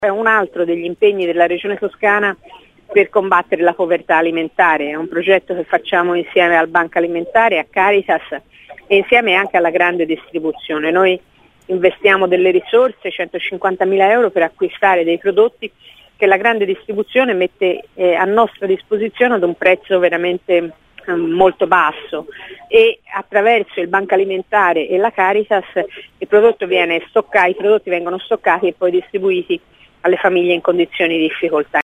È un altro degli impegni della Regione Toscana per combattere la povertà alimentare. È un progetto che facciamo insieme al Banco Alimentare, a Caritas e insieme anche alla grande distribuzione. Noi investiamo delle risorse, 150.000 euro, per acquistare dei prodotti che la grande distribuzione mette a nostra disposizione ad un prezzo veramente molto basso, e attraverso il Banco Alimentare e la Caritas i prodotti vengono stoccati e poi distribuiti alle famiglie in condizioni di difficoltà.